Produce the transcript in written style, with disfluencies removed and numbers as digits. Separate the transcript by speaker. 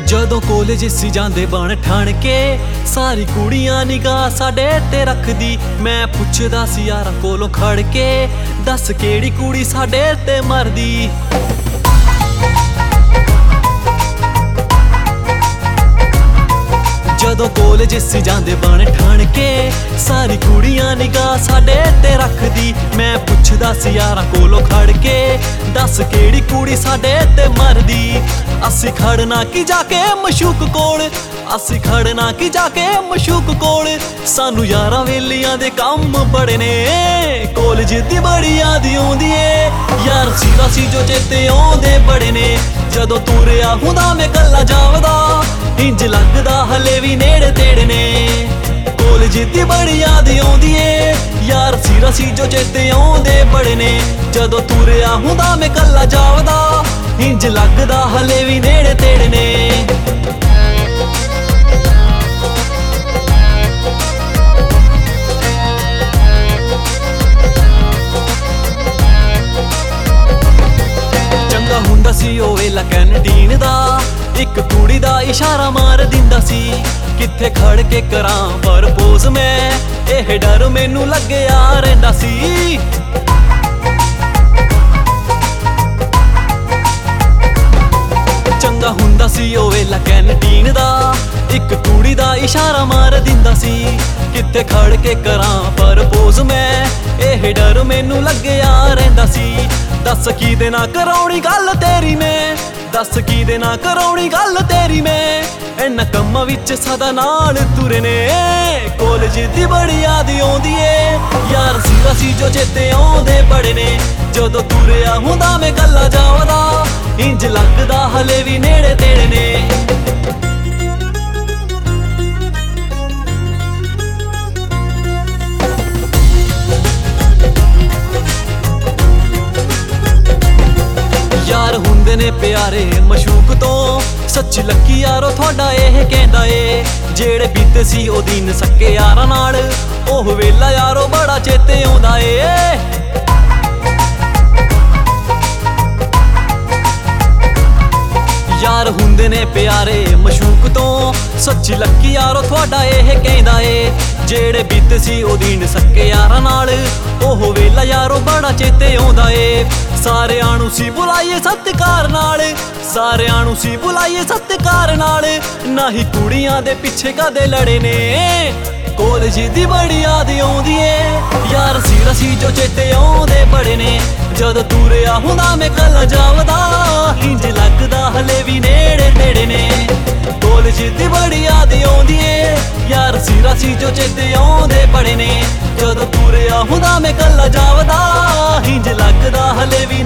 Speaker 1: ਜਦੋਂ ਕਾਲਜ ਸੀ ਜਾਂਦੇ ਬਣ ਠਣ ਕੇ ਸਾਰੀ ਕੁੜੀਆਂ ਨਿਗਾਹ ਸਾਡੇ ਤੇ ਰੱਖਦੀ। ਮੈਂ ਪੁੱਛਦਾ ਸੀ ਯਾਰਾਂ ਕੋਲੋਂ ਖੜ ਕੇ, ਦੱਸ ਕਿਹੜੀ ਕੁੜੀ ਸਾਡੇ ਤੇ ਮਰਦੀ। ਜਦੋਂ ਕਾਲਜ ਸੀ ਜਾਂਦੇ ਬਣ ਠਣ ਕੇ ਸਾਰੀ ਕੁੜੀਆਂ ਨਿਗਾਹ ਸਾਡੇ ਤੇ ਰੱਖਦੀ। ਮੈਂ ਪੁੱਛਦਾ ਸੀ ਯਾਰਾਂ ਕੋਲੋਂ ਖੜ ਕੇ, ਦੱਸ ਕਿਹੜੀ ਕੁੜੀ ਸਾਡੇ ਤੇ ਮਰਦੀ। ਅਸੀਂ ਖੜਨਾ ਕੀ ਜਾ ਕੇ ਮਸ਼ੂਕ ਕੋਲ, ਅਸੀਂ ਖੜਨਾ ਕੀ ਜਾ ਕੇ ਮਸ਼ੂਕ ਕੋਲ। ਸਾਨੂੰ ਯਾਰਾਂ ਵੇਲੀਆਂ ਦੇ ਕੰਮ ਬੜੇ ਨੇ, ਕਾਲਜ ਦੀ ਬੜੀ ਯਾਦ ਆਉਂਦੀ ਏ। ਯਾਰ ਸੀਰਾ ਸੀ ਜੋ ਚੇਤੇ ਆਉਂਦੇ ਬੜੇ ਨੇ, ਜਦੋਂ ਤੁਰਿਆ ਹੁੰਦਾ ਮੈਂ ਕੱਲਾ ਜਾਵਦਾ। ਇੰਜ ਲੱਗਦਾ ਹਲੇ ਵੀ ਨੇੜੇ ਤੇੜੇ ਨੇ, ਕਾਲਜ ਦੀ ਬੜੀ ਯਾਦ ਆਉਂਦੀ ਏ। ਯਾਰ ਸੀਰਾ ਸੀ ਜੋ ਚੇਤੇ ਆਉਂਦੇ ਬੜੇ ਨੇ, ਜਦੋਂ ਤੁਰਿਆ ਹੁੰਦਾ ਮੈਂ ਕੱਲਾ ਜਾਵਦਾ। ਇੰਜ ਲੱਗਦਾ ਹਲੇ ਵੀ ਨੇੜੇ ਤੇੜੇ ਨੇ। ਚੰਗਾ ਹੁੰਦਾ ਸੀ ਉਹ ਵੇਲਾ ਕੈਂਟੀਨ ਦਾ, ਇੱਕ ਕੁੜੀ ਦਾ ਇਸ਼ਾਰਾ ਮਾਰ ਦਿੰਦਾ ਸੀ। ਕਿੱਥੇ ਖੜ ਕੇ ਕਰਾਂ ਪ੍ਰਪੋਜ਼ ਮੈਂ, ਇਹ ਡਰ ਮੈਨੂੰ ਲੱਗਿਆ ਰਹਿੰਦਾ ਸੀ। ਚੰਗਾ ਹੁੰਦਾ ਸੀ ਉਹ ਵੇਲਾ ਕੈਂਟੀਨ ਦਾ, ਇੱਕ ਕੁੜੀ ਦਾ ਇਸ਼ਾਰਾ ਮਾਰ ਦਿੰਦਾ ਸੀ। ਕਿੱਥੇ ਖੜ ਕੇ ਕਰਾਂ ਪ੍ਰਪੋਜ਼ ਮੈਂ, ਇਹ ਡਰ ਮੈਨੂੰ ਲੱਗਿਆ ਰਹਿੰਦਾ ਸੀ। ਦੱਸ ਕਿਹਦੇ ਨਾਲ ਕਰਾਉਣੀ ਗੱਲ ਤੇਰੀ ਮੈਂ, ਦੱਸ ਕਿਹਦੇ ਨਾਲ ਕਰਾਉਣੀ ਗੱਲ ਤੇਰੀ ਮੈਂ। ਇਹਨਾਂ ਕੰਮਾਂ ਵਿੱਚ ਸਦਾ ਨਾਲ ਤੁਰੇ ਨੇ, ਕਾਲਜ ਦੀ ਬੜੀ ਯਾਦ ਆਉਂਦੀ ਏ। ਯਾਰ ਸੀਰਾ ਸੀ ਜੋ ਚੇਤੇ ਆਉਂਦੇ ਬੜੇ ਨੇ, ਜਦੋਂ ਤੁਰਿਆ ਹੁੰਦਾ ਮੈਂ ਕੱਲਾ ਜਾਵਦਾ। ਇੰਜ ਲੱਗਦਾ ਹਲੇ ਵੀ ਨੇੜੇ ਤੇੜੇ ਨੇ। ਯਾਰ ਹੁੰਦੇ ਨੇ ਪਿਆਰੇ ਮਸ਼ੂਕ ਤੋਂ, ਸੱਚੀ ਲੱਕੀ ਯਾਰੋ ਤੁਹਾਡਾ ਇਹ ਕਹਿੰਦਾ ਏ। ਜਿਹੜੇ ਬੀਤੇ ਸੀ ਉਹ ਦਿਨ ਸੱਕੇ ਯਾਰਾਂ ਨਾਲ, ਉਹ ਵੇਲਾ ਯਾਰੋ ਬੜਾ ਚੇਤੇ ਆਉਂਦਾ ਏ। ਯਾਰ ਹੁੰਦੇ ਨੇ ਪਿਆਰੇ ਮਸ਼ੂਕ ਤੋਂ, ਸੱਚੀ ਲੱਕੀ ਯਾਰੋ ਤੁਹਾਡਾ ਇਹ ਕਹਿੰਦਾ ਏ। ਜਿਹੜੇ ਬੀਤੇ ਸੀ ਉਹ ਦਿਨ ਸੱਕੇ ਯਾਰਾਂ ਨਾਲ, ਉਹ ਵੇਲਾ ਯਾਰੋ ਬੜਾ ਚੇਤੇ ਆਉਂਦਾ ਏ। ਸਾਰਿਆਂ ਨੂੰ ਸੀ ਬੁਲਾਈਏ ਸਤਿਕਾਰ ਨਾਲ, ਸਾਰਿਆਂ ਨੂੰ ਸੀ ਬੁਲਾਈਏ ਸਤਿਕਾਰ ਨਾਲ। ਨਾ ਹੀ ਕੁੜੀਆਂ ਦੇ ਪਿੱਛੇ ਕਦੇ ਲੜੇ ਨੇ, ਕਾਲਜ ਦੀ ਬੜੀ ਯਾਦ ਆਉਂਦੀ ਏ। ਯਾਰ ਸੀਰਾ ਸੀ ਜੋ ਚੇਤੇ ਆਉਂਦੇ ਬੜੇ ਨੇ, ਜਦੋਂ ਤੁਰਿਆ ਹੁੰਦਾ ਮੈਂ ਕੱਲਾ ਜਾਵਦਾ। ਇੰਜ ਲੱਗਦਾ ਹਲੇ ਵੀ ਨੇੜੇ ਤੇੜੇ ਨੇ, ਕਾਲਜ ਦੀ ਬੜੀ ਯਾਦ ਆਉਂਦੀ ਏ। ਯਾਰ ਸੀਰਾ ਸੀ ਜੋ ਚੇਤੇ ਆਉਂਦੇ ਬੜੇ ਨੇ, ਜਦੋਂ ਤੁਰਿਆ ਹੁੰਦਾ ਮੈਂ ਕੱਲਾ ਜਾਵਦਾ। ਇੰਜ ਲੱਗਦਾ ਹਲੇ ਵੀ